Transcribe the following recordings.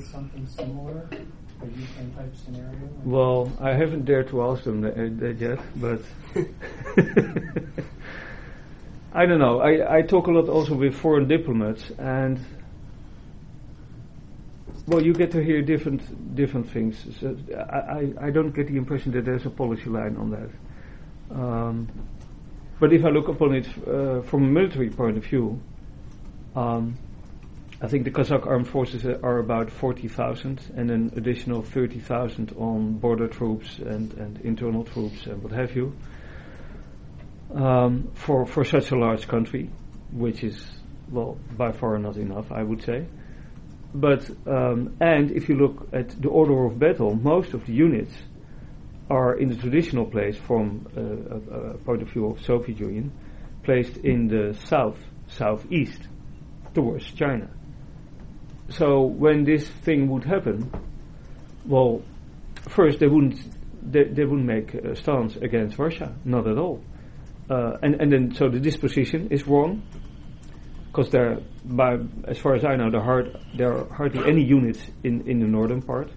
something similar, a Ukraine-type scenario? Well, I haven't dared to ask them that yet, but I don't know. I talk a lot also with foreign diplomats, and well, you get to hear different things. So I don't get the impression that there's a policy line on that. But if I look upon it from a military point of view, I think the Kazakh armed forces are about 40,000, and an additional 30,000 on border troops and internal troops and what have you. For such a large country, which is, well, by far not enough, I would say. But and if you look at the order of battle, most of the units are in the traditional place from a point of view of Soviet Union, placed in the southeast towards China. So when this thing would happen, well, first they wouldn't make a stance against Russia, not at all. And then so the disposition is wrong, because as far as I know, there are hardly any units in the northern part.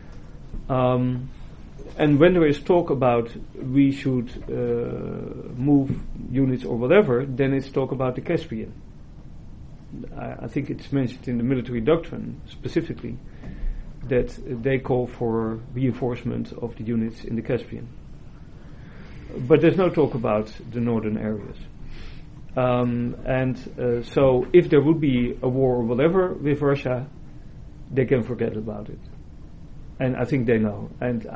And when there is talk about we should move units or whatever, then it's talk about the Caspian. I think it's mentioned in the military doctrine specifically that they call for reinforcement of the units in the Caspian. But there's no talk about the northern areas. So if there would be a war or whatever with Russia, they can forget about it. And I think they know. And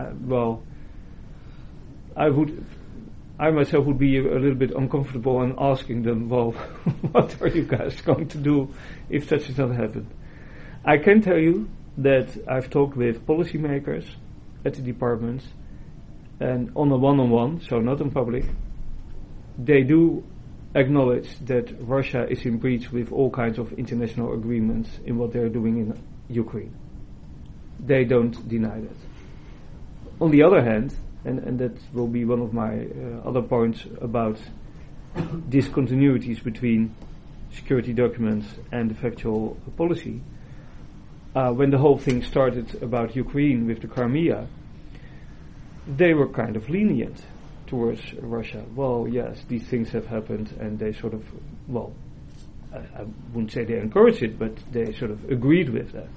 I myself would be a little bit uncomfortable in asking them, well, what are you guys going to do if such does not happen? I can tell you that I've talked with policymakers at the departments, and on a one-on-one, so not in public, they do acknowledge that Russia is in breach with all kinds of international agreements in what they're doing in Ukraine. They don't deny that. On the other hand, and that will be one of my other points about discontinuities between security documents and the factual policy, when the whole thing started about Ukraine with the Crimea, they were kind of lenient towards Russia. Well, yes, these things have happened, and they sort of, well, I wouldn't say they encouraged it, but they sort of agreed with that.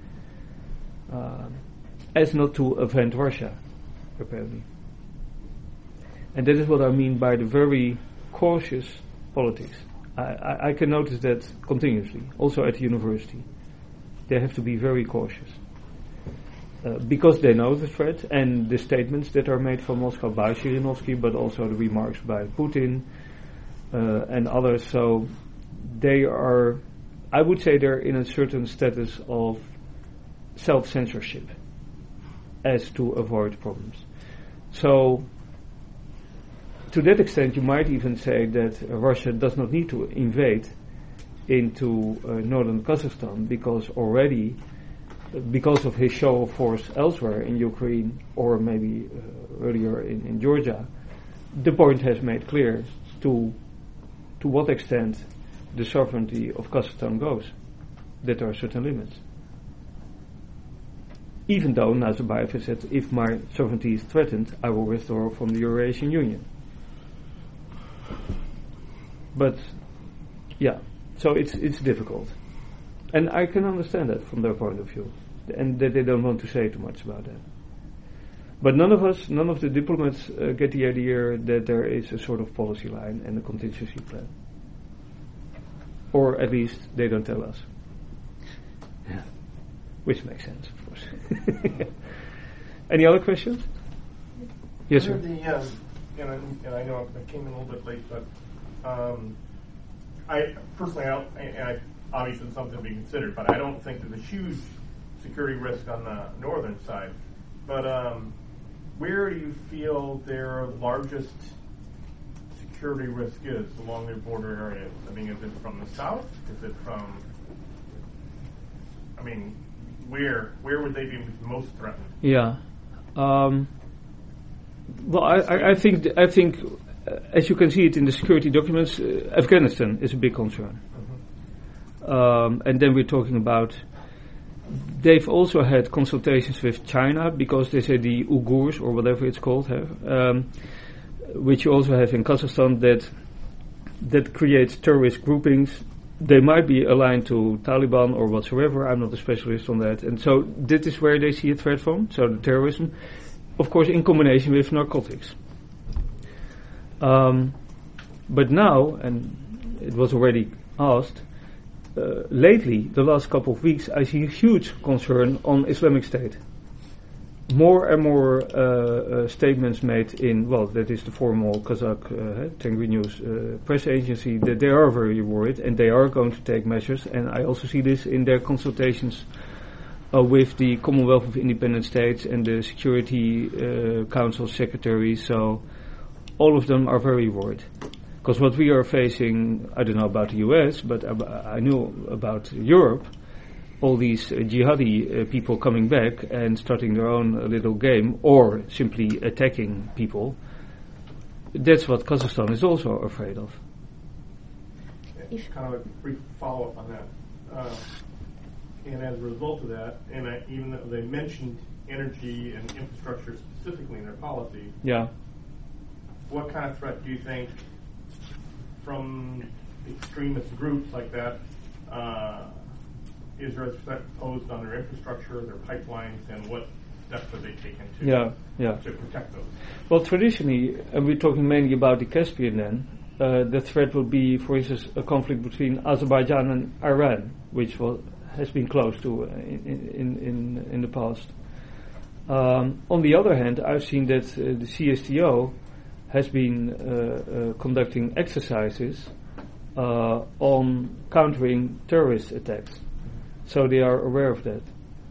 As not to offend Russia, apparently. And that is what I mean by the very cautious politics. I can notice that continuously, also at the university. They have to be very cautious. Because they know the threat and the statements that are made from Moscow by Zhirinovsky, but also the remarks by Putin and others. So they are, I would say they're in a certain status of self-censorship as to avoid problems. So to that extent, you might even say that Russia does not need to invade into northern Kazakhstan, because already, because of his show of force elsewhere in Ukraine, or maybe earlier in Georgia, the point has made clear to what extent the sovereignty of Kazakhstan goes, that there are certain limits. Even though Nazarbayev has said, if my sovereignty is threatened, I will withdraw from the Eurasian Union. But, yeah, so it's difficult. And I can understand that from their point of view, and that they don't want to say too much about that. But none of the diplomats get the idea that there is a sort of policy line and a contingency plan. Or at least they don't tell us. Yeah. Which makes sense, of course. Any other questions? Yes, sir. And I know I came in a little bit late, but I personally, obviously it's something to be considered, but I don't think there's a huge security risk on the northern side. But where do you feel their largest security risk is along their border areas? I mean, is it from the south? Is it from, I mean, where would they be most threatened? Yeah. Well, I think as you can see it in the security documents, Afghanistan is a big concern. And then we're talking about they've also had consultations with China because they say the Uyghurs or whatever it's called, which you also have in Kazakhstan, that creates terrorist groupings. They might be aligned to Taliban or whatsoever. I'm not a specialist on that. And so this is where they see a threat from. So the terrorism, of course, in combination with narcotics. But now, and it was already asked, lately, the last couple of weeks, I see a huge concern on Islamic State. More and more statements made in, well, that is the formal Kazakh Tengri News press agency, that they are very worried and they are going to take measures. And I also see this in their consultations with the Commonwealth of Independent States and the Security Council Secretary. So all of them are very worried. Because what we are facing, I don't know about the US, but I know about Europe, all these jihadi people coming back and starting their own little game or simply attacking people. That's what Kazakhstan is also afraid of. Kind of a brief follow-up on that. And as a result of that, and even though they mentioned energy and infrastructure specifically in their policy, yeah. What kind of threat do you think from extremist groups like that is there a threat posed on their infrastructure, their pipelines, and what steps have they taken to protect those? Well, traditionally, and we're talking mainly about the Caspian then, the threat would be, for instance, a conflict between Azerbaijan and Iran, which has been close to in the past. On the other hand, I've seen that the CSTO has been conducting exercises on countering terrorist attacks. So they are aware of that.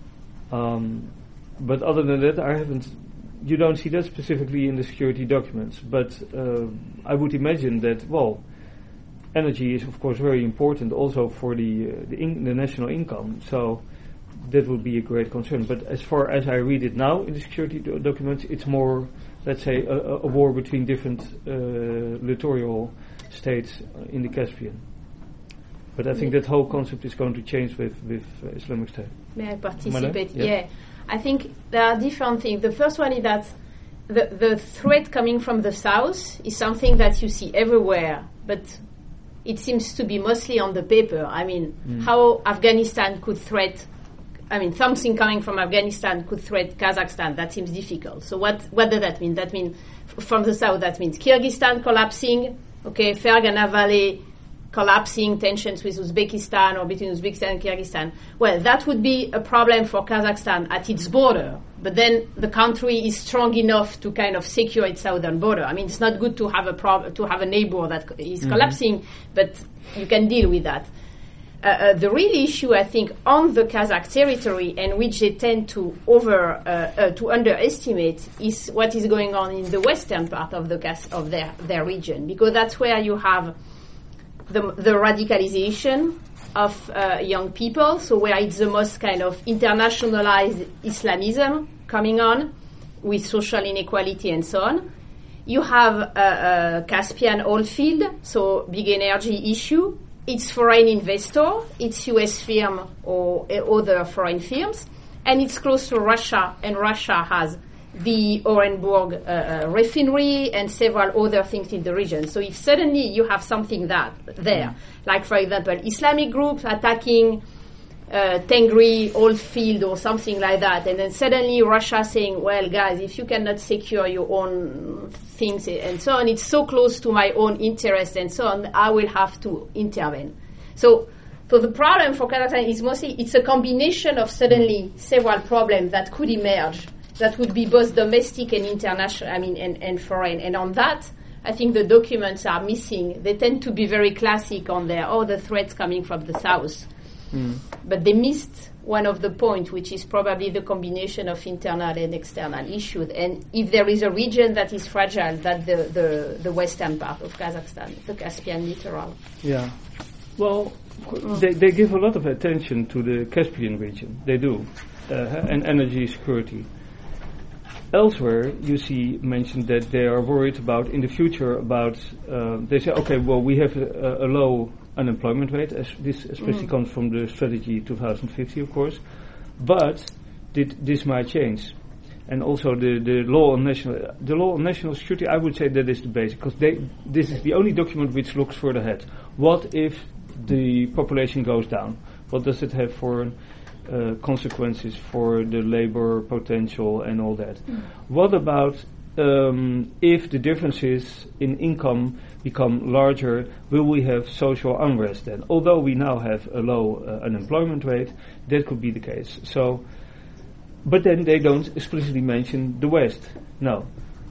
But other than that, you don't see that specifically in the security documents. But I would imagine that, well, energy is of course very important also for the national income. So that would be a great concern. But as far as I read it now in the security documents, it's more, let's say, a war between different littoral states in the Caspian. But I think that whole concept is going to change with Islamic State. May I participate? Yeah. I think there are different things. The first one is that the threat coming from the south is something that you see everywhere, but it seems to be mostly on the paper. I mean, how Afghanistan could threat, something coming from Afghanistan could threat Kazakhstan, that seems difficult. So what does that mean? That means from the south, that means Kyrgyzstan collapsing, Fergana Valley collapsing, tensions with Uzbekistan or between Uzbekistan and Kyrgyzstan. Well, that would be a problem for Kazakhstan at its border. But then the country is strong enough to kind of secure its southern border. I mean, it's not good to have a neighbor that is collapsing, but you can deal with that. The real issue, I think, on the Kazakh territory, and which they tend to underestimate, is what is going on in the western part of their region, because that's where you have the radicalization of young people, so where it's the most kind of internationalized Islamism coming on, with social inequality and so on. You have Caspian oil field, so big energy issue. It's foreign investor, it's US firm or other foreign firms, and it's close to Russia, and Russia has the Orenburg refinery and several other things in the region. So if suddenly you have something there, like for example Islamic groups attacking Tengri oil field or something like that, and then suddenly Russia saying, well guys, if you cannot secure your own things and so on, it's so close to my own interest and so on, I will have to intervene. So the problem for Kazakhstan is mostly it's a combination of suddenly several problems that could emerge that would be both domestic and international, and foreign. And on that, I think the documents are missing. They tend to be very classic on the threats coming from the south. But they missed one of the points, which is probably the combination of internal and external issues. And if there is a region that is fragile, that's the western part of Kazakhstan, the Caspian littoral. Yeah. Well, they give a lot of attention to the Caspian region. They do. And energy security. Elsewhere, you see mentioned that they are worried about in the future about. They say, okay, well, we have a low unemployment rate. As this especially comes from the strategy 2050, of course. But this might change. And also the law on national security, I would say that is the basic, because this is the only document which looks further ahead. What if the population goes down? What does it have for consequences for the labor potential and all that? What about if the differences in income become larger, will we have social unrest then? Although we now have a low unemployment rate, that could be the case. So, but then they don't explicitly mention the West. No.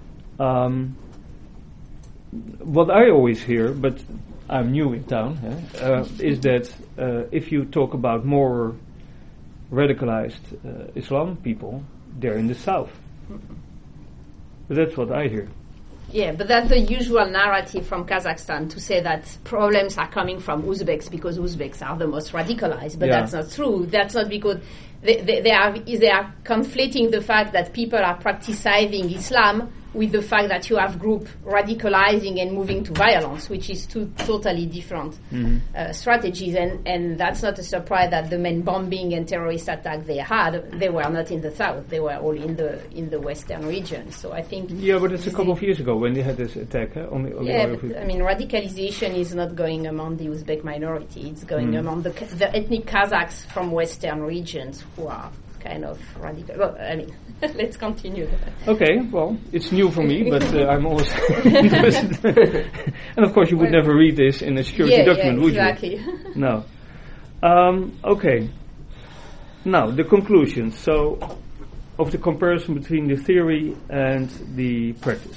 What I always hear, but I'm new in town, is that if you talk about more radicalized Islam people, they're in the south. But that's what I hear. Yeah, but that's the usual narrative from Kazakhstan, to say that problems are coming from Uzbeks because Uzbeks are the most radicalized. But that's not true. That's not because they are conflating the fact that people are practicing Islam with the fact that you have group radicalizing and moving to violence, which is two totally different strategies. And that's not a surprise that the main bombing and terrorist attack they had, they were not in the south. They were all in the western region. So I think... Yeah, but it's a couple of years ago when they had this attack on the but, I mean, radicalization is not going among the Uzbek minority. It's going among the ethnic Kazakhs from western regions who are kind of radical. Well, I mean, let's continue. Okay, well, it's new for me, but I'm always interested. And of course, you would never read this in a security document, would you? Exactly. No. Okay. Now, the conclusions. So, of the comparison between the theory and the practice.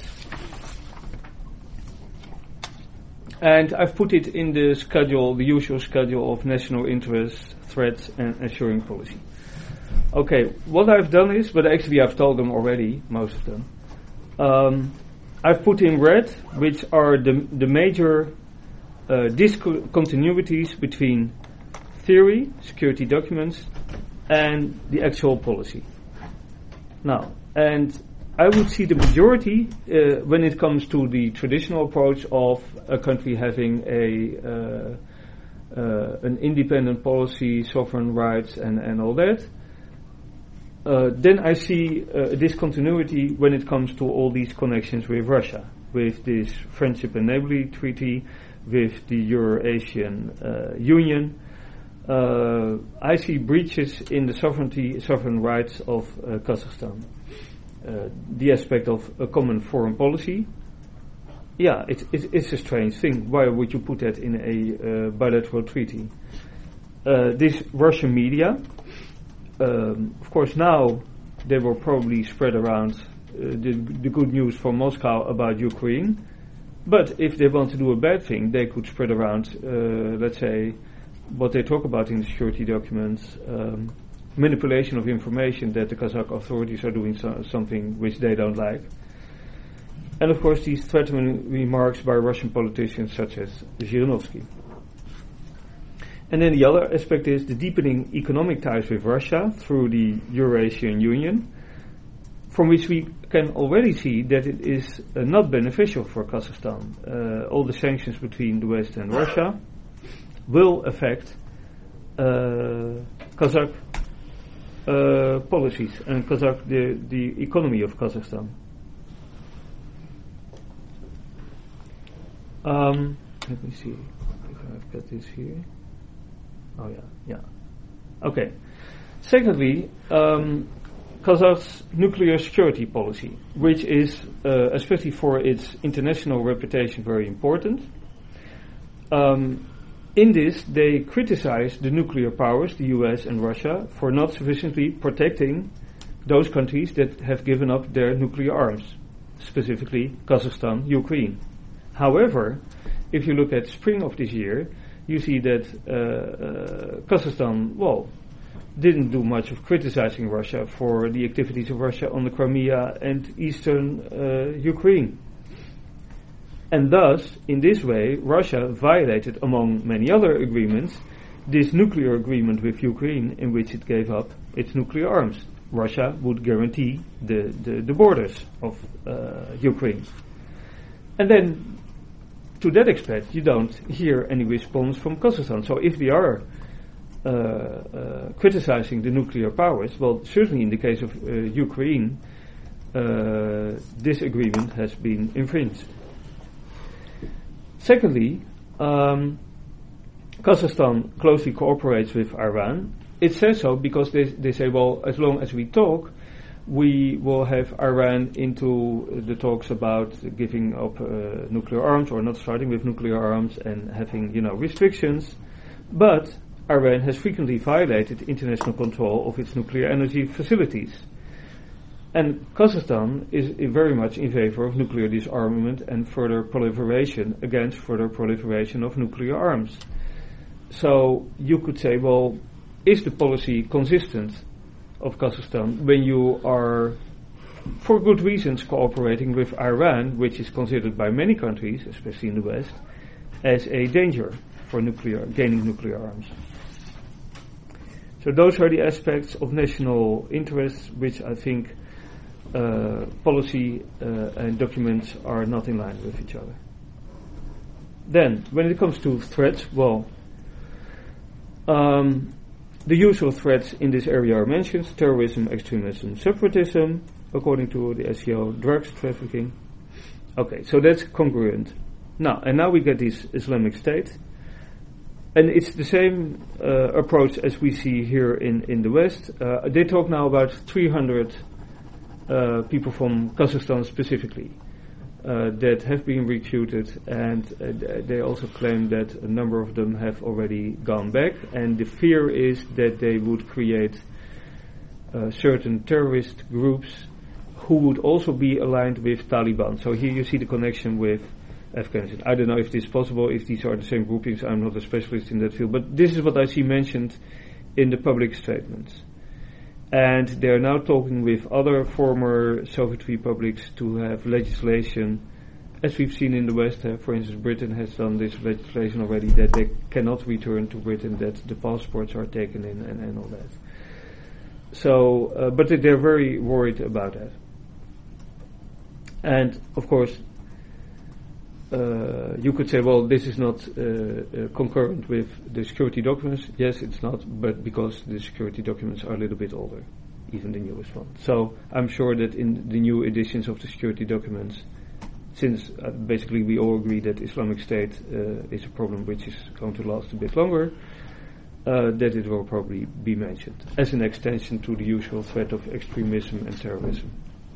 And I've put it in the schedule, the usual schedule of national interests, threats, and assuring policy. Okay, what I've done is, but actually I've told them already, most of them. I've put in red, which are the major discontinuities between theory, security documents, and the actual policy. Now, and I would see the majority when it comes to the traditional approach of a country having an independent policy, sovereign rights, and all that. Then I see a discontinuity when it comes to all these connections with Russia, with this Friendship and Neighborhood Treaty, with the Eurasian Union. I see breaches in the sovereign rights of Kazakhstan. The aspect of a common foreign policy. Yeah, it's a strange thing. Why would you put that in a bilateral treaty? This Russian media. Of course, now they will probably spread around the good news from Moscow about Ukraine. But if they want to do a bad thing, they could spread around, let's say, what they talk about in the security documents, manipulation of information that the Kazakh authorities are doing something which they don't like. And of course, these threatening remarks by Russian politicians such as Zhirinovsky. And then the other aspect is the deepening economic ties with Russia through the Eurasian Union, from which we can already see that it is not beneficial for Kazakhstan. All the sanctions between the West and Russia will affect Kazakh policies and the economy of Kazakhstan. Let me see if I've got this here. Oh yeah. Okay. Secondly, Kazakh's nuclear security policy, which is, especially for its international reputation, very important. In this, they criticize the nuclear powers, the US and Russia, for not sufficiently protecting those countries that have given up their nuclear arms, specifically Kazakhstan, Ukraine. However, if you look at spring of this year, you see that Kazakhstan, didn't do much of criticizing Russia for the activities of Russia on the Crimea and eastern Ukraine. And thus, in this way, Russia violated, among many other agreements, this nuclear agreement with Ukraine in which it gave up its nuclear arms. Russia would guarantee the borders of Ukraine. And then, to that extent, you don't hear any response from Kazakhstan. So if we are criticizing the nuclear powers. Well, certainly in the case of Ukraine, this agreement has been infringed. Secondly, Kazakhstan closely cooperates with Iran. It says so because they say, well, as long as we talk, we will have Iran into the talks about giving up nuclear arms or not starting with nuclear arms and having, restrictions. But Iran has frequently violated international control of its nuclear energy facilities. And Kazakhstan is very much in favor of nuclear disarmament and further proliferation against further proliferation of nuclear arms. So you could say, well, is the policy consistent of Kazakhstan when you are, for good reasons, cooperating with Iran, which is considered by many countries, especially in the West, as a danger for gaining nuclear arms? So those are the aspects of national interests which I think policy and documents are not in line with each other. Then, when it comes to threats, well, the usual threats in this area are mentioned: terrorism, extremism, separatism, according to the SCO, drugs trafficking. Okay, so that's congruent. Now we get this Islamic State, and it's the same approach as we see here in the West. They talk now about 300 people from Kazakhstan specifically that have been recruited, and they also claim that a number of them have already gone back, and the fear is that they would create certain terrorist groups who would also be aligned with Taliban. So here you see the connection with Afghanistan. I don't know if this is possible, if these are the same groupings. I'm not a specialist in that field, but this is what I see mentioned in the public statements. And they are now talking with other former Soviet republics to have legislation, as we've seen in the West. For instance, Britain has done this legislation already that they cannot return to Britain, that the passports are taken in and all that. So, but they're very worried about that. And, of course, you could say, well, this is not concurrent with the security documents. Yes, it's not, but because the security documents are a little bit older, even the newest one. So I'm sure that in the new editions of the security documents, since basically we all agree that Islamic State is a problem which is going to last a bit longer, that it will probably be mentioned as an extension to the usual threat of extremism and terrorism.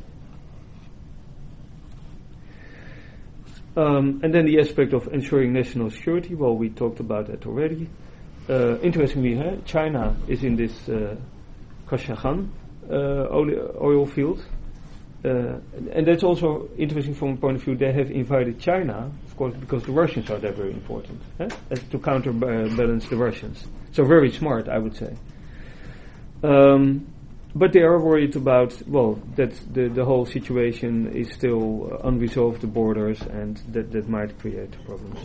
And then the aspect of ensuring national security, well, we talked about that already. Interestingly, China is in this Kashagan oil field. And that's also interesting from a point of view. They have invited China, of course, because the Russians are there very important, to counterbalance the Russians. So very smart, I would say. But they are worried about, well, that the whole situation is still unresolved, the borders, and that might create problems.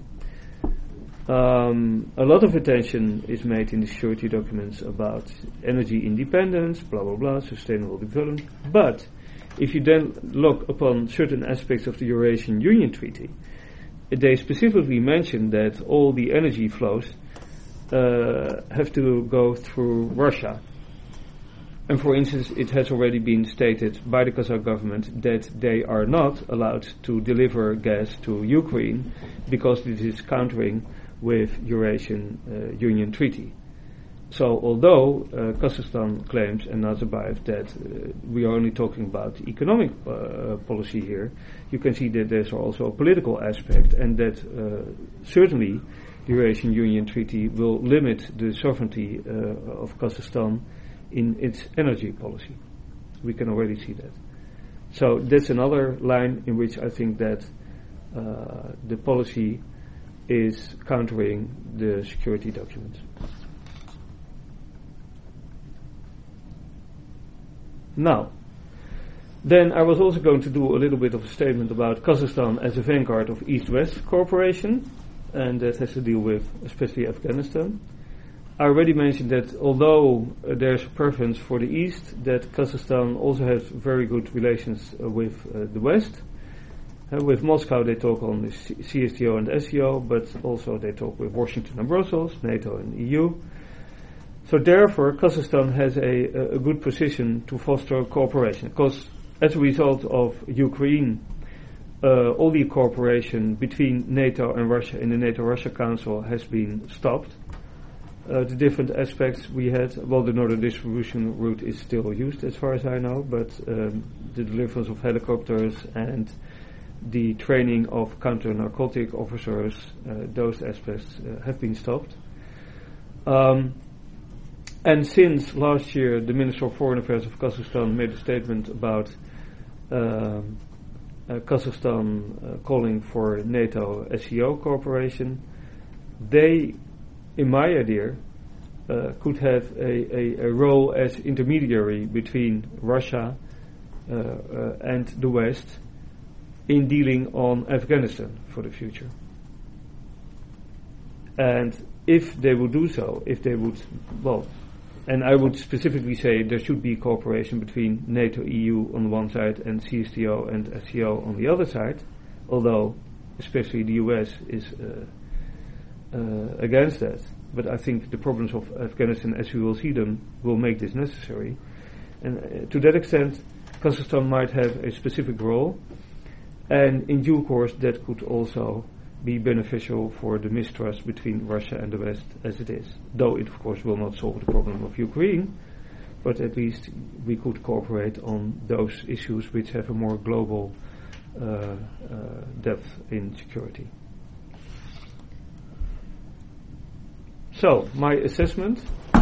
A lot of attention is made in the security documents about energy independence, blah, blah, blah, sustainable development. But if you then look upon certain aspects of the Eurasian Union Treaty, they specifically mention that all the energy flows have to go through Russia. And for instance, it has already been stated by the Kazakh government that they are not allowed to deliver gas to Ukraine because this is countering with Eurasian Union Treaty. So although Kazakhstan claims and Nazarbayev that we are only talking about economic policy here, you can see that there's also a political aspect, and that certainly the Eurasian Union Treaty will limit the sovereignty of Kazakhstan in its energy policy. We can already see that. So that's another line in which I think that the policy is countering the security documents. Now, then I was also going to do a little bit of a statement about Kazakhstan as a vanguard of East-West cooperation, and that has to deal with especially Afghanistan. I already mentioned that although there's a preference for the East, that Kazakhstan also has very good relations with the West. With Moscow they talk on the CSTO and SCO, but also they talk with Washington and Brussels, NATO and EU. So therefore, Kazakhstan has a good position to foster cooperation, because as a result of Ukraine, all the cooperation between NATO and Russia in the NATO-Russia Council has been stopped. The different aspects we had, well, the northern distribution route is still used as far as I know, but the deliverance of helicopters and the training of counter-narcotic officers, those aspects have been stopped. And since last year, the Minister of Foreign Affairs of Kazakhstan made a statement about Kazakhstan calling for NATO SCO cooperation, they, in my idea, could have a role as intermediary between Russia and the West in dealing on Afghanistan for the future. And if they would do so, if they would, well, and I would specifically say there should be cooperation between NATO, EU on one side and CSTO and SCO on the other side, although especially the US is against that. But I think the problems of Afghanistan, as we will see them, will make this necessary. And to that extent, Kazakhstan might have a specific role, and in due course that could also be beneficial for the mistrust between Russia and the West as it is. Though it of course will not solve the problem of Ukraine, but at least we could cooperate on those issues which have a more global depth in security. So, my assessment,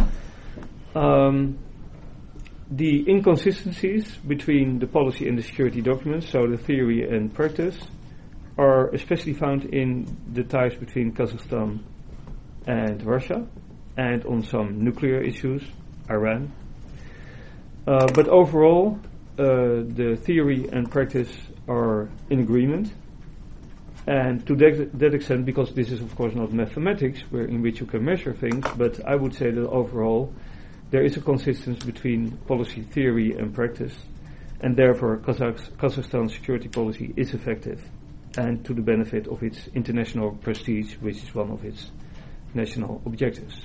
the inconsistencies between the policy and the security documents, so the theory and practice, are especially found in the ties between Kazakhstan and Russia, and on some nuclear issues, Iran. But overall, the theory and practice are in agreement. And to that extent, because this is of course not mathematics in which you can measure things, but I would say that overall there is a consistency between policy theory and practice, and therefore Kazakhstan's security policy is effective and to the benefit of its international prestige, which is one of its national objectives.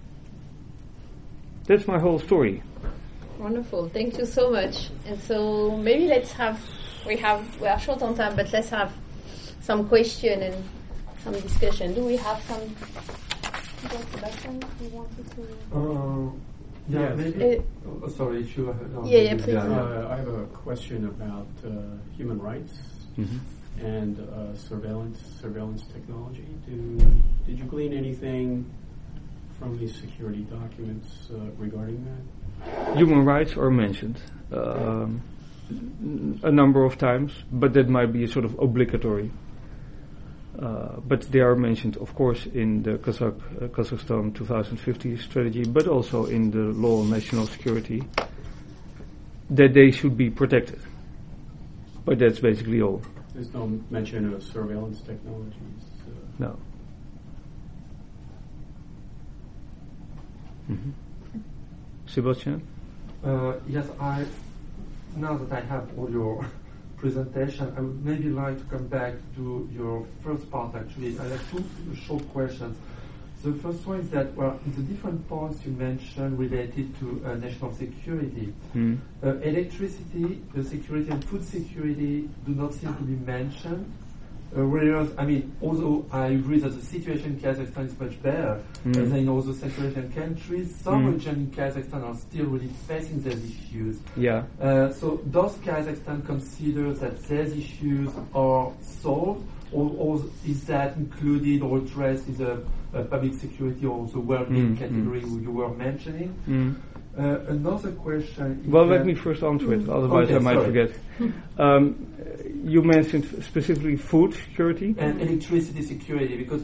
That's my whole story. Wonderful, thank you so much. And so maybe we are short on time, but let's have some question and some discussion. Do we have some? Sebastian, you wanted to? Yeah, maybe. Sorry, if you please. I have a question about human rights and surveillance technology. Did you glean anything from these security documents regarding that? Human rights are mentioned a number of times, but that might be a sort of obligatory. But they are mentioned, of course, in the Kazakhstan 2050 strategy, but also in the law on national security, that they should be protected. But that's basically all. There's no mention of surveillance technologies? No. Mm-hmm. Sebastian? Yes, now that I have all your presentation, I would maybe like to come back to your first part. Actually, I have two short questions. The first one is that, well, the different points you mentioned related to national security, electricity, security, and food security do not seem to be mentioned. Whereas, I mean, although I agree that the situation in Kazakhstan is much better than in other Central Asian countries, some regions in Kazakhstan are still really facing these issues. Yeah. So does Kazakhstan consider that these issues are solved, or is that included or addressed in the public security or the well-being category you were mentioning? Another question. Well, let me first answer it, otherwise I might forget. You mentioned specifically food security and electricity security, because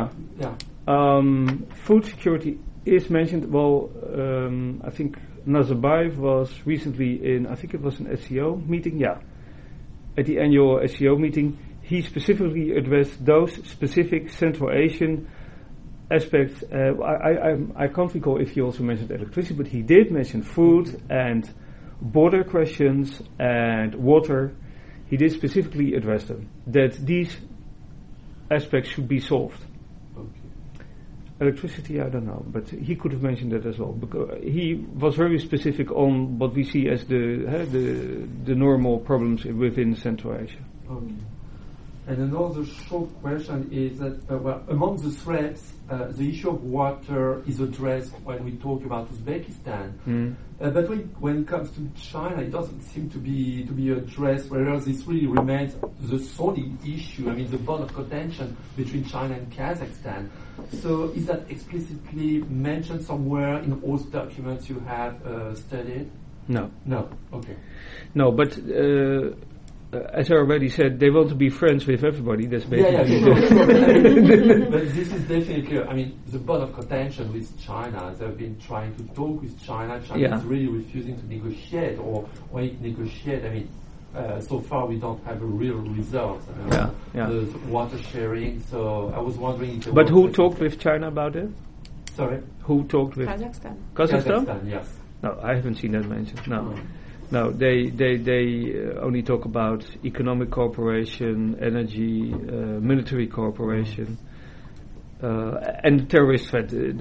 food security is mentioned. Well, I think Nazarbayev was recently in, I think it was an SCO meeting. Yeah, at the annual SCO meeting, he specifically addressed those specific Central Asian aspects. I can't recall if he also mentioned electricity, but he did mention food and border questions and water. He did specifically address them, that these aspects should be solved. Electricity, I don't know, but he could have mentioned that as well. Because he was very specific on what we see as the normal problems within Central Asia. Okay. And another short question is that, among the threats, the issue of water is addressed when we talk about Uzbekistan. But when it comes to China, it doesn't seem to be addressed, whereas this really remains the solid issue, I mean, the bond of contention between China and Kazakhstan. So is that explicitly mentioned somewhere in all documents you have studied? No. No, okay. No, but as I already said, they want to be friends with everybody. That's basically sure. But this is definitely, I mean, the bond of contention with China. They've been trying to talk with China. China is really refusing to negotiate, or when it negotiates, I mean, so far we don't have a real result. The water sharing. So I was wondering if. But who talked with China about it? Sorry. Who talked with Kazakhstan? Kazakhstan, yes. No, I haven't seen that mentioned. No. No, they only talk about economic cooperation, energy, military cooperation, and terrorist threat with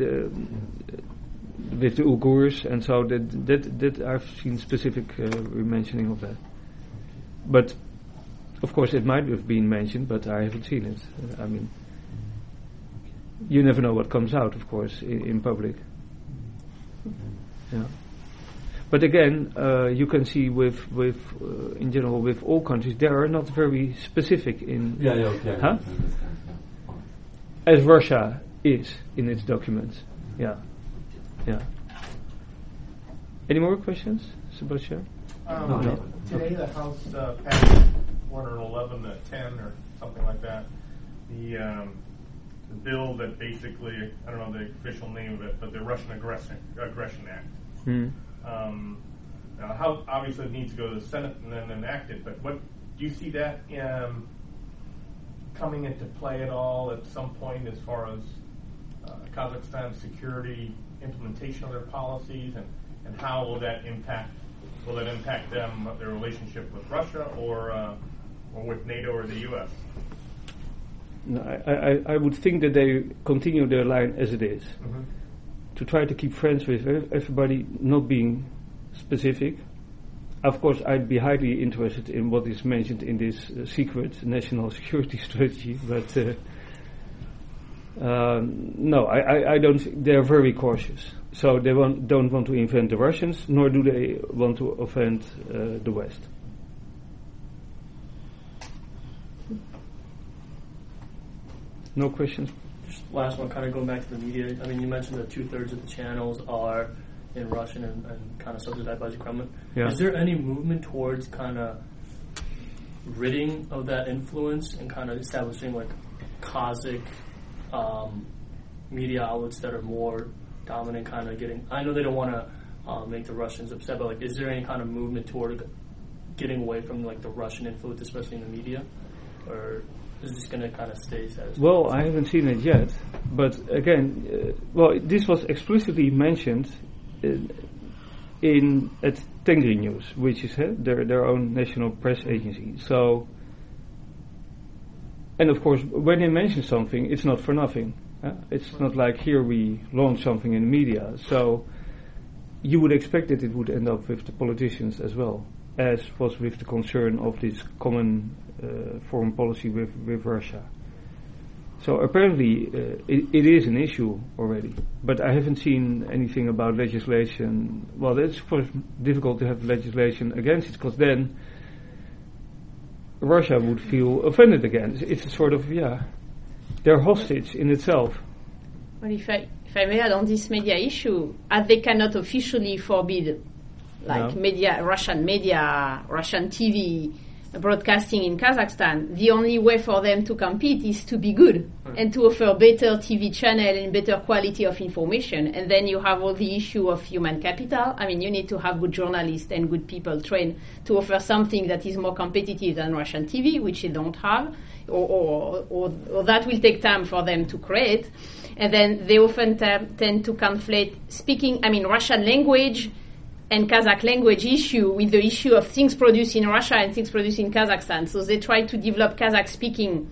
the Uyghurs, and so that I've seen specific mentioning of that. But of course, it might have been mentioned, but I haven't seen it. I mean, you never know what comes out, of course, in public. Yeah. But again, you can see with in general with all countries, they are not very specific in as Russia is in its documents. Yeah. Any more questions, Sebastian? No. Today the House passed 411 to 10 or something like that. The bill that basically, I don't know the official name of it, but the Russian Aggression Act. Now, how obviously it needs to go to the Senate and then enacted, but what do you see that coming into play at all at some point as far as Kazakhstan's security implementation of their policies, and how will that impact? Will that impact them, their relationship with Russia, or with NATO or the U.S.? No, I would think that they continue their line as it is. To try to keep friends with everybody, not being specific. Of course, I'd be highly interested in what is mentioned in this secret national security strategy, but no, I don't. They're very cautious, so they don't want to offend the Russians, nor do they want to offend the West. No questions? Last one, kind of going back to the media. I mean, you mentioned that 2/3 of the channels are in Russian and kind of subsidized by the Kremlin. Yeah. Is there any movement towards kind of ridding of that influence and kind of establishing like Kazakh media outlets that are more dominant, kind of getting? I know they don't want to make the Russians upset, but like, is there any kind of movement toward getting away from like the Russian influence, especially in the media, or is this going to kind of stay status quo? Well, I haven't seen it yet, but again, this was explicitly mentioned at Tengri News, which is their own national press agency. So, and of course, when they mention something, it's not for nothing. It's not like here we launch something in the media. So, you would expect that it would end up with the politicians as well, as was with the concern of this common foreign policy with Russia. So apparently it is an issue already, but I haven't seen anything about legislation. Well, it's of course difficult to have legislation against it, because then Russia would feel offended again. It's a sort of, they're hostage in itself. Well, if I may add on this media issue, as they cannot officially forbid Russian TV broadcasting in Kazakhstan, the only way for them to compete is to be good and to offer better TV channel and better quality of information. And then you have all the issue of human capital. I mean, you need to have good journalists and good people trained to offer something that is more competitive than Russian TV, which they don't have, or that will take time for them to create. And then they often tend to conflate Russian language and Kazakh language issue with the issue of things produced in Russia and things produced in Kazakhstan. So they try to develop Kazakh-speaking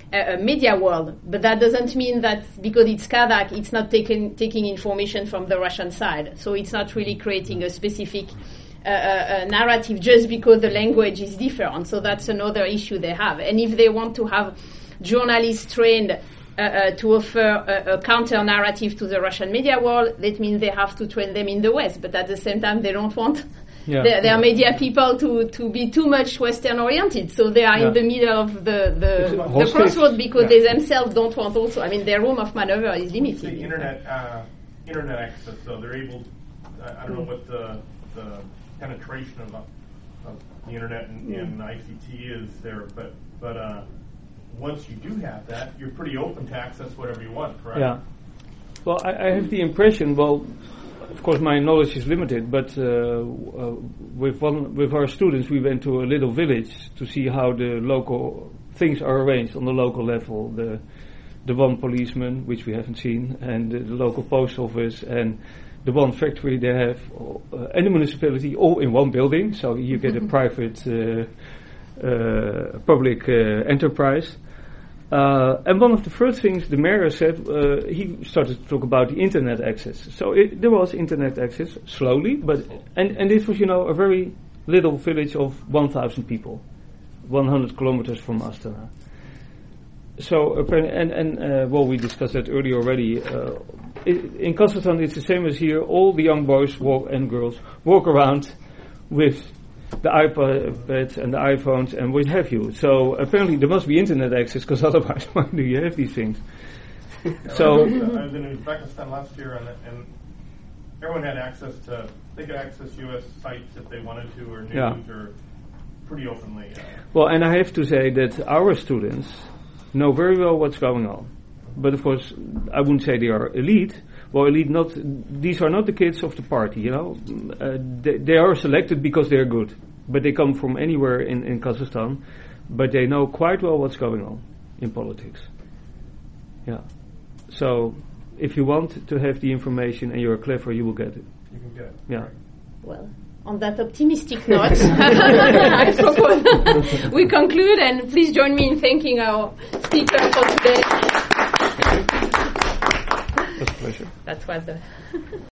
media world. But that doesn't mean that because it's Kazakh, it's not taking information from the Russian side. So it's not really creating a specific narrative just because the language is different. So that's another issue they have. And if they want to have journalists trained to offer a counter narrative to the Russian media world, that means they have to train them in the West. But at the same time, they don't want their media people to be too much Western oriented. So they are in the middle of the crossroad because they themselves don't want also. I mean, their room of maneuver is limited. The internet access, so they're able. I don't know what the penetration of the internet and ICT is there, but once you do have that, you're pretty open to access whatever you want, correct? Yeah. Well, I have the impression, of course my knowledge is limited, but with our students we went to a little village to see how the local things are arranged on the local level. The one policeman, which we haven't seen, and the local post office, and the one factory they have, and the municipality, all in one building, so you get a private public enterprise. And one of the first things the mayor said, he started to talk about the internet access. So there was internet access, slowly, but and this was, a very little village of 1,000 people, 100 kilometers from Astana. So, we discussed that earlier already. In Kazakhstan, it's the same as here. All the young boys and girls walk around with the iPads and the iPhones and what have you. So apparently there must be internet access, because otherwise why do you have these things? So I was in Uzbekistan last year, and everyone had access to. They could access U.S. sites if they wanted to, or news, or pretty openly. Well, and I have to say that our students know very well what's going on. But of course, I wouldn't say they are elite. Well, elite not. These are not the kids of the party, They are selected because they are good. But they come from anywhere in Kazakhstan. But they know quite well what's going on in politics. Yeah. So, if you want to have the information and you're clever, you will get it. You can get it. Yeah. Well, on that optimistic note, I propose we conclude, and please join me in thanking our speaker for today. It was a pleasure. That was